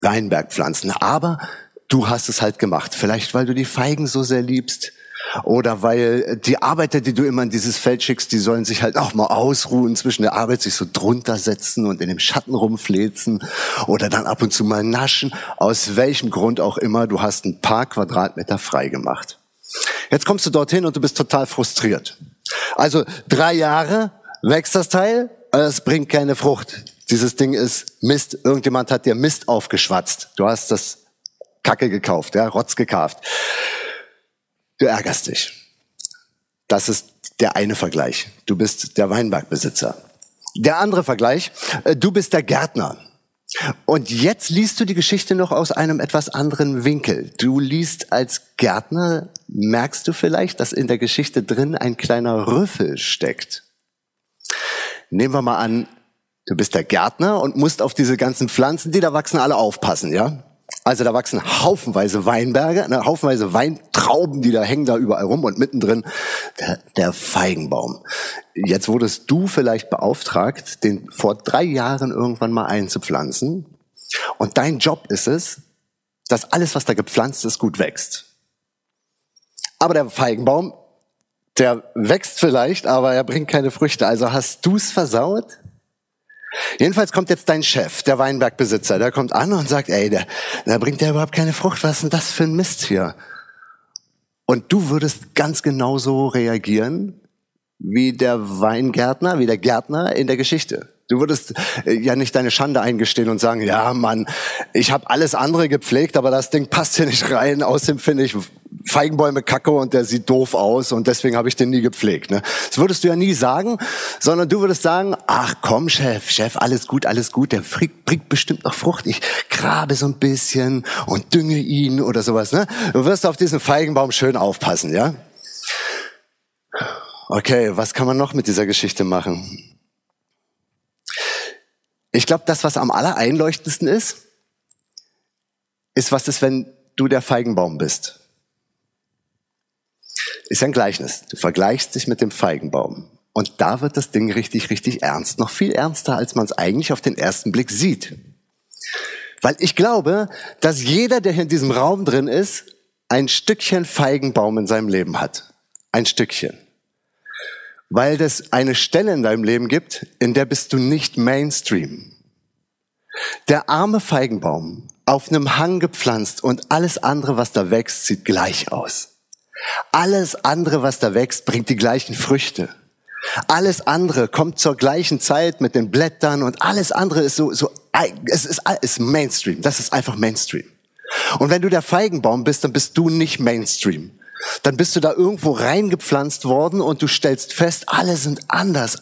Weinberg pflanzen. Aber du hast es halt gemacht. Vielleicht, weil du die Feigen so sehr liebst. Oder weil die Arbeiter, die du immer in dieses Feld schickst, die sollen sich halt auch mal ausruhen, zwischen der Arbeit sich so drunter setzen und in dem Schatten rumfläzen oder dann ab und zu mal naschen. Aus welchem Grund auch immer, du hast ein paar Quadratmeter frei gemacht. Jetzt kommst du dorthin und du bist total frustriert. Also 3 Jahre wächst das Teil, es bringt keine Frucht. Dieses Ding ist Mist. Irgendjemand hat dir Mist aufgeschwatzt. Du hast das Kacke gekauft, ja, Rotz gekauft. Du ärgerst dich. Das ist der eine Vergleich. Du bist der Weinbergbesitzer. Der andere Vergleich, du bist der Gärtner. Und jetzt liest du die Geschichte noch aus einem etwas anderen Winkel. Du liest als Gärtner, merkst du vielleicht, dass in der Geschichte drin ein kleiner Rüffel steckt. Nehmen wir mal an, du bist der Gärtner und musst auf diese ganzen Pflanzen, die da wachsen, alle aufpassen, ja? Also da wachsen haufenweise Weinberge, haufenweise Weintrauben, die da hängen da überall rum und mittendrin der Feigenbaum. Jetzt wurdest du vielleicht beauftragt, den vor 3 Jahren irgendwann mal einzupflanzen. Und dein Job ist es, dass alles, was da gepflanzt ist, gut wächst. Aber der Feigenbaum, der wächst vielleicht, aber er bringt keine Früchte. Also hast du's versaut? Jedenfalls kommt jetzt dein Chef, der Weinbergbesitzer, der kommt an und sagt, ey, da bringt der überhaupt keine Frucht, was ist denn das für ein Mist hier? Und du würdest ganz genauso reagieren wie der Weingärtner, wie der Gärtner in der Geschichte. Du würdest ja nicht deine Schande eingestehen und sagen, ja Mann, ich habe alles andere gepflegt, aber das Ding passt hier nicht rein, außerdem finde ich Feigenbäume kacke und der sieht doof aus und deswegen habe ich den nie gepflegt. Ne? Das würdest du ja nie sagen, sondern du würdest sagen, ach komm Chef, alles gut, der bringt bestimmt noch Frucht. Ich grabe so ein bisschen und dünge ihn oder sowas. Ne? Du wirst auf diesen Feigenbaum schön aufpassen, ja? Okay, was kann man noch mit dieser Geschichte machen? Ich glaube, das, was am allereinleuchtendsten ist, was ist, wenn du der Feigenbaum bist. Ist ja ein Gleichnis. Du vergleichst dich mit dem Feigenbaum. Und da wird das Ding richtig, richtig ernst. Noch viel ernster, als man es eigentlich auf den ersten Blick sieht. Weil ich glaube, dass jeder, der hier in diesem Raum drin ist, ein Stückchen Feigenbaum in seinem Leben hat. Ein Stückchen. Weil das eine Stelle in deinem Leben gibt, in der bist du nicht Mainstream. Der arme Feigenbaum, auf einem Hang gepflanzt und alles andere, was da wächst, sieht gleich aus. Alles andere, was da wächst, bringt die gleichen Früchte. Alles andere kommt zur gleichen Zeit mit den Blättern und alles andere ist es ist Mainstream. Das ist einfach Mainstream. Und wenn du der Feigenbaum bist, dann bist du nicht Mainstream. Dann bist du da irgendwo reingepflanzt worden und du stellst fest, alle sind anders.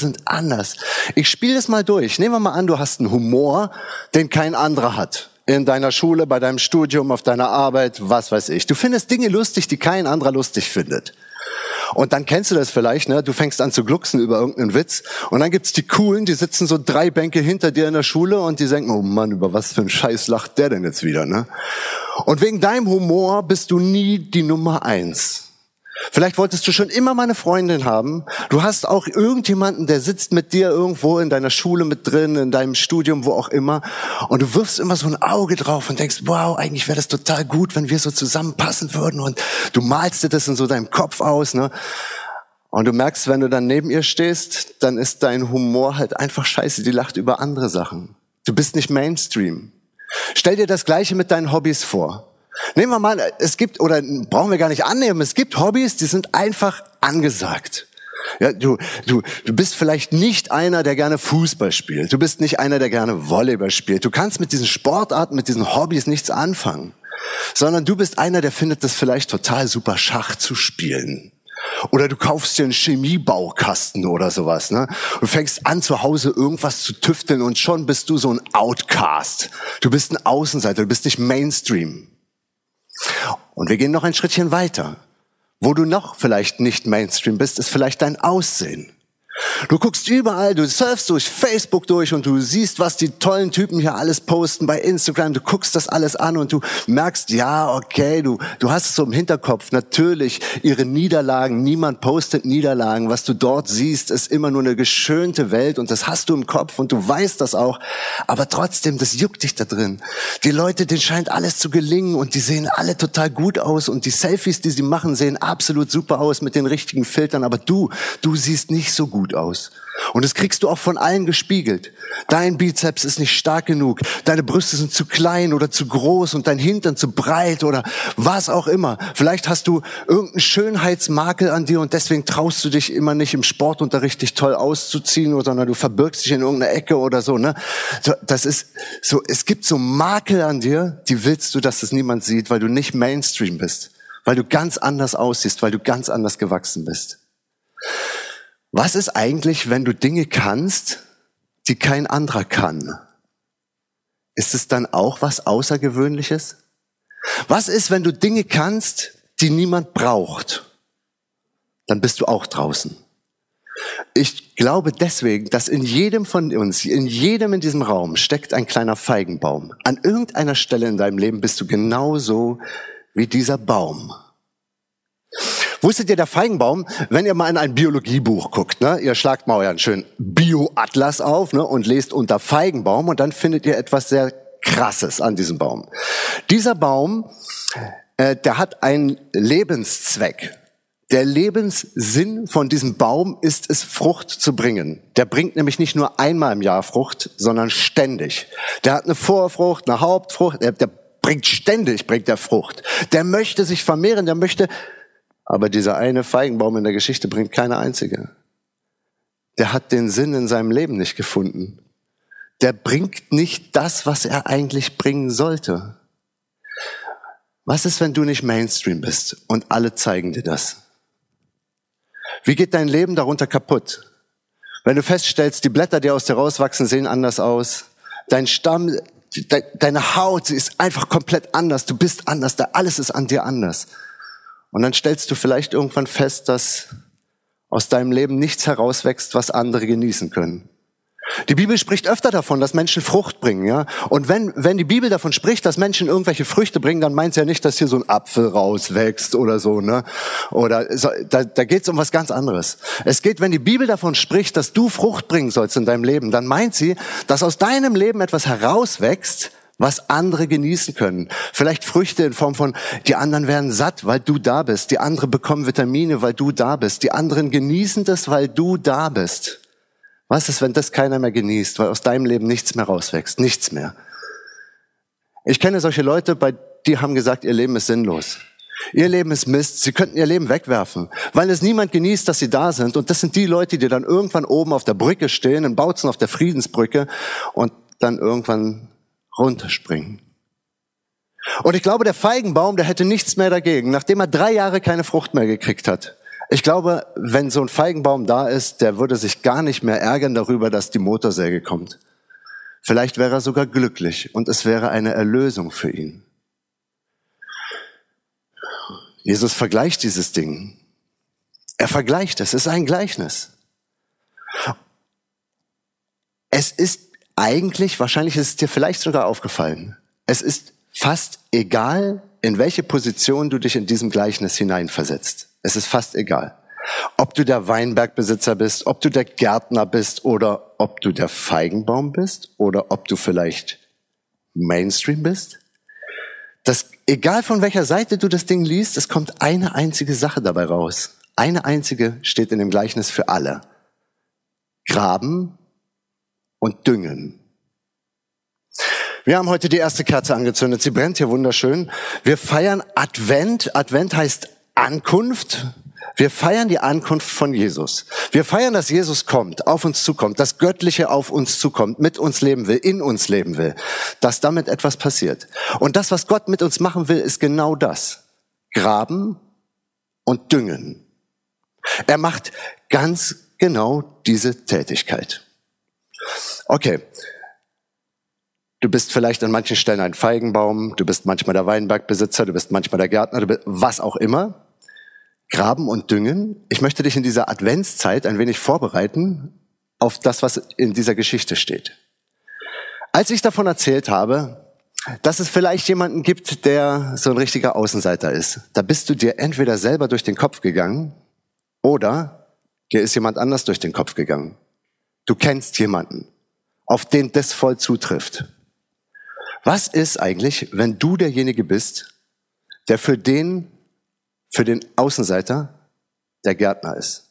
Ich spiele das mal durch. Nehmen wir mal an, du hast einen Humor, den kein anderer hat. In deiner Schule, bei deinem Studium, auf deiner Arbeit, was weiß ich. Du findest Dinge lustig, die kein anderer lustig findet. Und dann kennst du das vielleicht, ne? Du fängst an zu glucksen über irgendeinen Witz und dann gibt's die Coolen, die sitzen so 3 Bänke hinter dir in der Schule und die denken, oh Mann, über was für einen Scheiß lacht der denn jetzt wieder, ne? Und wegen deinem Humor bist du nie die Nummer 1. Vielleicht wolltest du schon immer mal eine Freundin haben. Du hast auch irgendjemanden, der sitzt mit dir irgendwo in deiner Schule mit drin, in deinem Studium, wo auch immer. Und du wirfst immer so ein Auge drauf und denkst, wow, eigentlich wäre das total gut, wenn wir so zusammenpassen würden. Und du malst dir das in so deinem Kopf aus, ne? Und du merkst, wenn du dann neben ihr stehst, dann ist dein Humor halt einfach scheiße. Die lacht über andere Sachen. Du bist nicht Mainstream. Stell dir das Gleiche mit deinen Hobbys vor. Nehmen wir mal, brauchen wir gar nicht annehmen, es gibt Hobbys, die sind einfach angesagt. Ja, du bist vielleicht nicht einer, der gerne Fußball spielt. Du bist nicht einer, der gerne Volleyball spielt. Du kannst mit diesen Sportarten, mit diesen Hobbys nichts anfangen. Sondern du bist einer, der findet das vielleicht total super, Schach zu spielen. Oder du kaufst dir einen Chemiebaukasten oder sowas, ne? Du fängst an, zu Hause irgendwas zu tüfteln und schon bist du so ein Outcast. Du bist ein Außenseiter, du bist nicht Mainstream. Und wir gehen noch ein Schrittchen weiter. Wo du noch vielleicht nicht Mainstream bist, ist vielleicht dein Aussehen. Du guckst überall, du surfst durch Facebook durch und du siehst, was die tollen Typen hier alles posten bei Instagram. Du guckst das alles an und du merkst, ja, okay, du hast es so im Hinterkopf. Natürlich, ihre Niederlagen, niemand postet Niederlagen. Was du dort siehst, ist immer nur eine geschönte Welt und das hast du im Kopf und du weißt das auch. Aber trotzdem, das juckt dich da drin. Die Leute, denen scheint alles zu gelingen und die sehen alle total gut aus und die Selfies, die sie machen, sehen absolut super aus mit den richtigen Filtern. Aber du siehst nicht so gut aus. Und das kriegst du auch von allen gespiegelt. Dein Bizeps ist nicht stark genug, deine Brüste sind zu klein oder zu groß und dein Hintern zu breit oder was auch immer. Vielleicht hast du irgendeinen Schönheitsmakel an dir und deswegen traust du dich immer nicht im Sportunterricht dich toll auszuziehen, sondern du verbirgst dich in irgendeiner Ecke oder so, ne? Das ist so, es gibt so Makel an dir, die willst du, dass es niemand sieht, weil du nicht Mainstream bist, weil du ganz anders aussiehst, weil du ganz anders gewachsen bist. Was ist eigentlich, wenn du Dinge kannst, die kein anderer kann? Ist es dann auch was Außergewöhnliches? Was ist, wenn du Dinge kannst, die niemand braucht? Dann bist du auch draußen. Ich glaube deswegen, dass in jedem von uns, in jedem in diesem Raum steckt ein kleiner Feigenbaum. An irgendeiner Stelle in deinem Leben bist du genauso wie dieser Baum. Wusstet ihr, der Feigenbaum, wenn ihr mal in ein Biologiebuch guckt, ne, ihr schlagt mal euren schönen Bio-Atlas auf, ne, und lest unter Feigenbaum und dann findet ihr etwas sehr Krasses an diesem Baum. Dieser Baum, der hat einen Lebenszweck. Der Lebenssinn von diesem Baum ist es, Frucht zu bringen. Der bringt nämlich nicht nur einmal im Jahr Frucht, sondern ständig. Der hat eine Vorfrucht, eine Hauptfrucht, der bringt ständig, bringt der Frucht. Der möchte sich vermehren, der möchte. Aber dieser eine Feigenbaum in der Geschichte bringt keine einzige. Der hat den Sinn in seinem Leben nicht gefunden. Der bringt nicht das, was er eigentlich bringen sollte. Was ist, wenn du nicht Mainstream bist und alle zeigen dir das? Wie geht dein Leben darunter kaputt? Wenn du feststellst, die Blätter, die aus dir rauswachsen, sehen anders aus. Dein Stamm, deine Haut, sie ist einfach komplett anders. Du bist anders, alles ist an dir anders. Und dann stellst du vielleicht irgendwann fest, dass aus deinem Leben nichts herauswächst, was andere genießen können. Die Bibel spricht öfter davon, dass Menschen Frucht bringen, ja. Und wenn die Bibel davon spricht, dass Menschen irgendwelche Früchte bringen, dann meint sie ja nicht, dass hier so ein Apfel rauswächst oder so, ne. Oder so, da geht's um was ganz anderes. Es geht, wenn die Bibel davon spricht, dass du Frucht bringen sollst in deinem Leben, dann meint sie, dass aus deinem Leben etwas herauswächst, was andere genießen können. Vielleicht Früchte in Form von, die anderen werden satt, weil du da bist. Die anderen bekommen Vitamine, weil du da bist. Die anderen genießen das, weil du da bist. Was ist, wenn das keiner mehr genießt, weil aus deinem Leben nichts mehr rauswächst? Nichts mehr. Ich kenne solche Leute, die haben gesagt, ihr Leben ist sinnlos. Ihr Leben ist Mist. Sie könnten ihr Leben wegwerfen, weil es niemand genießt, dass sie da sind. Und das sind die Leute, die dann irgendwann oben auf der Brücke stehen, in Bautzen auf der Friedensbrücke und dann irgendwann runterspringen. Und ich glaube, der Feigenbaum, der hätte nichts mehr dagegen, nachdem er 3 Jahre keine Frucht mehr gekriegt hat. Ich glaube, wenn so ein Feigenbaum da ist, der würde sich gar nicht mehr ärgern darüber, dass die Motorsäge kommt. Vielleicht wäre er sogar glücklich und es wäre eine Erlösung für ihn. Jesus vergleicht dieses Ding. Er vergleicht es ist ein Gleichnis. Es ist eigentlich, wahrscheinlich ist es dir vielleicht sogar aufgefallen, es ist fast egal, in welche Position du dich in diesem Gleichnis hineinversetzt. Es ist fast egal. Ob du der Weinbergbesitzer bist, ob du der Gärtner bist oder ob du der Feigenbaum bist oder ob du vielleicht Mainstream bist. Egal von welcher Seite du das Ding liest, es kommt eine einzige Sache dabei raus. Eine einzige steht in dem Gleichnis für alle. Graben und düngen. Wir haben heute die erste Kerze angezündet. Sie brennt hier wunderschön. Wir feiern Advent. Advent heißt Ankunft. Wir feiern die Ankunft von Jesus. Wir feiern, dass Jesus kommt, auf uns zukommt, dass Göttliche auf uns zukommt, mit uns leben will, in uns leben will, dass damit etwas passiert. Und das, was Gott mit uns machen will, ist genau das. Graben und düngen. Er macht ganz genau diese Tätigkeit. Okay, du bist vielleicht an manchen Stellen ein Feigenbaum, du bist manchmal der Weinbergbesitzer, du bist manchmal der Gärtner, was auch immer. graben und düngen. Ich möchte dich in dieser Adventszeit ein wenig vorbereiten auf das, was in dieser Geschichte steht. Als ich davon erzählt habe, dass es vielleicht jemanden gibt, der so ein richtiger Außenseiter ist, da bist du dir entweder selber durch den Kopf gegangen oder dir ist jemand anders durch den Kopf gegangen. Du kennst jemanden, auf den das voll zutrifft. Was ist eigentlich, wenn du derjenige bist, der für den Außenseiter der Gärtner ist?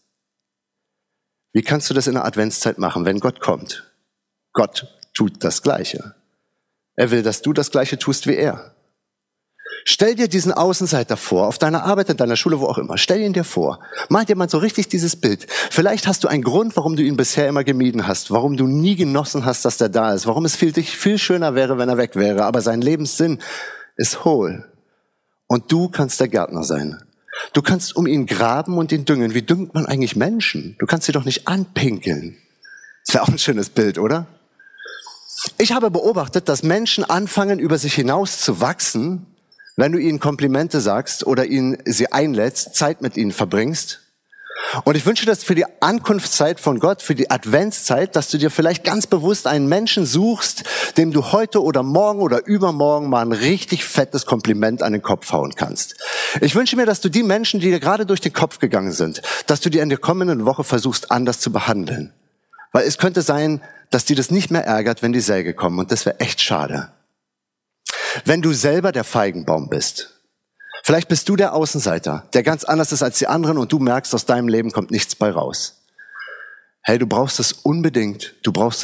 Wie kannst du das in der Adventszeit machen, wenn Gott kommt? Gott tut das Gleiche. Er will, dass du das Gleiche tust wie er. Stell dir diesen Außenseiter vor, auf deiner Arbeit, in deiner Schule, wo auch immer. Stell ihn dir vor. Mal dir mal so richtig dieses Bild. Vielleicht hast du einen Grund, warum du ihn bisher immer gemieden hast, warum du nie genossen hast, dass der da ist, warum es für dich viel schöner wäre, wenn er weg wäre, aber sein Lebenssinn ist hohl. Und du kannst der Gärtner sein. Du kannst um ihn graben und ihn düngen. Wie düngt man eigentlich Menschen? Du kannst sie doch nicht anpinkeln. Das wäre auch ein schönes Bild, oder? Ich habe beobachtet, dass Menschen anfangen, über sich hinaus zu wachsen, wenn du ihnen Komplimente sagst oder sie einlädst, Zeit mit ihnen verbringst. Und ich wünsche das für die Ankunftszeit von Gott, für die Adventszeit, dass du dir vielleicht ganz bewusst einen Menschen suchst, dem du heute oder morgen oder übermorgen mal ein richtig fettes Kompliment an den Kopf hauen kannst. Ich wünsche mir, dass du die Menschen, die dir gerade durch den Kopf gegangen sind, dass du die in der kommenden Woche versuchst, anders zu behandeln. Weil es könnte sein, dass die das nicht mehr ärgert, wenn die Säge kommen. Und das wäre echt schade. Wenn du selber der Feigenbaum bist, vielleicht bist du der Außenseiter, der ganz anders ist als die anderen und du merkst, aus deinem Leben kommt nichts bei raus. Hey, du brauchst es unbedingt,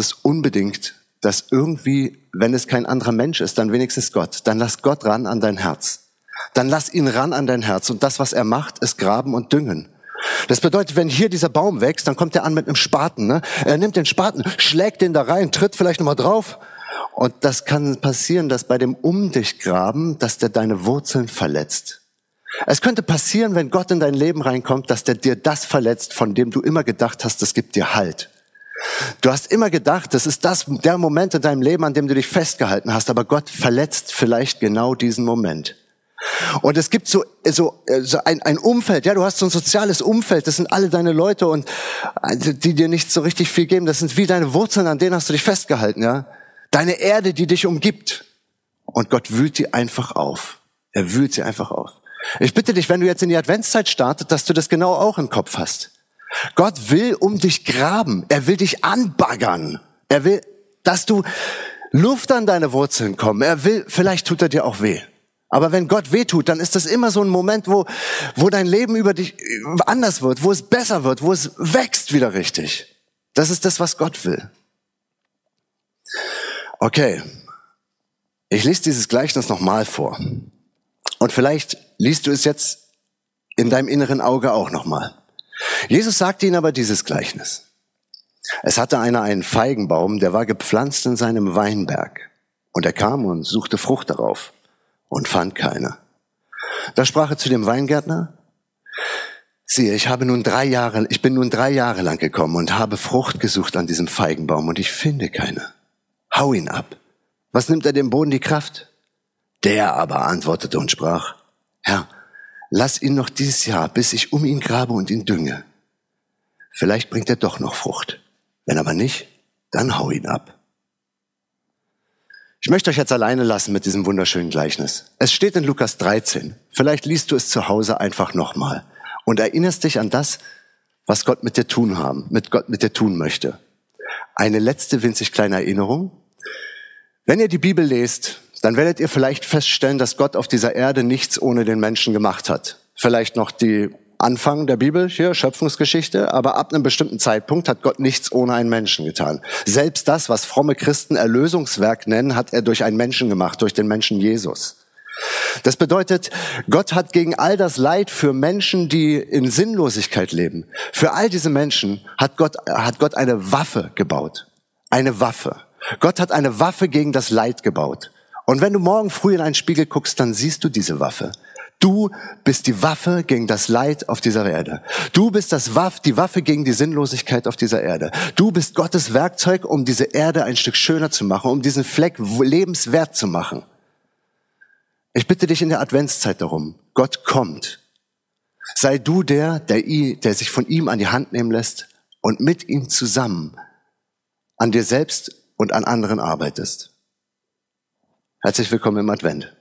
dass irgendwie, wenn es kein anderer Mensch ist, dann wenigstens Gott. Dann lass Gott ran an dein Herz. Dann lass ihn ran an dein Herz. Und das, was er macht, ist graben und düngen. Das bedeutet, wenn hier dieser Baum wächst, dann kommt er an mit einem Spaten. Ne? Er nimmt den Spaten, schlägt den da rein, tritt vielleicht nochmal drauf. Und das kann passieren, dass bei dem Umdichtgraben, dass der deine Wurzeln verletzt. Es könnte passieren, wenn Gott in dein Leben reinkommt, dass der dir das verletzt, von dem du immer gedacht hast, das gibt dir Halt. Du hast immer gedacht, das ist der Moment in deinem Leben, an dem du dich festgehalten hast, aber Gott verletzt vielleicht genau diesen Moment. Und es gibt so ein Umfeld, ja, du hast so ein soziales Umfeld, das sind alle deine Leute und die dir nicht so richtig viel geben, das sind wie deine Wurzeln, an denen hast du dich festgehalten, ja. Deine Erde, die dich umgibt. Und Gott wühlt die einfach auf. Er wühlt sie einfach auf. Ich bitte dich, wenn du jetzt in die Adventszeit startest, dass du das genau auch im Kopf hast. Gott will um dich graben. Er will dich anbaggern. Er will, dass du Luft an deine Wurzeln kommen. Vielleicht tut er dir auch weh. Aber wenn Gott weh tut, dann ist das immer so ein Moment, wo dein Leben über dich anders wird, wo es besser wird, wo es wächst wieder richtig. Das ist das, was Gott will. Okay, ich lese dieses Gleichnis nochmal vor. Und vielleicht liest du es jetzt in deinem inneren Auge auch nochmal. Jesus sagte ihnen aber dieses Gleichnis. Es hatte einer einen Feigenbaum, der war gepflanzt in seinem Weinberg. Und er kam und suchte Frucht darauf und fand keine. Da sprach er zu dem Weingärtner: Siehe, ich bin nun 3 Jahre lang gekommen und habe Frucht gesucht an diesem Feigenbaum und ich finde keine. Hau ihn ab. Was nimmt er dem Boden die Kraft? Der aber antwortete und sprach: Herr, lass ihn noch dieses Jahr, bis ich um ihn grabe und ihn dünge. Vielleicht bringt er doch noch Frucht. Wenn aber nicht, dann hau ihn ab. Ich möchte euch jetzt alleine lassen mit diesem wunderschönen Gleichnis. Es steht in Lukas 13. Vielleicht liest du es zu Hause einfach nochmal und erinnerst dich an das, was Gott mit dir tun möchte. Eine letzte winzig kleine Erinnerung. Wenn ihr die Bibel lest, dann werdet ihr vielleicht feststellen, dass Gott auf dieser Erde nichts ohne den Menschen gemacht hat. Vielleicht noch die Anfang der Bibel, hier Schöpfungsgeschichte, aber ab einem bestimmten Zeitpunkt hat Gott nichts ohne einen Menschen getan. Selbst das, was fromme Christen Erlösungswerk nennen, hat er durch einen Menschen gemacht, durch den Menschen Jesus. Das bedeutet, Gott hat gegen all das Leid für Menschen, die in Sinnlosigkeit leben, für all diese Menschen hat Gott eine Waffe gebaut. Eine Waffe. Gott hat eine Waffe gegen das Leid gebaut. Und wenn du morgen früh in einen Spiegel guckst, dann siehst du diese Waffe. Du bist die Waffe gegen das Leid auf dieser Erde. Du bist die Waffe gegen die Sinnlosigkeit auf dieser Erde. Du bist Gottes Werkzeug, um diese Erde ein Stück schöner zu machen, um diesen Fleck lebenswert zu machen. Ich bitte dich in der Adventszeit darum. Gott kommt. Sei du der sich von ihm an die Hand nehmen lässt und mit ihm zusammen an dir selbst und an anderen arbeitest. Herzlich willkommen im Advent.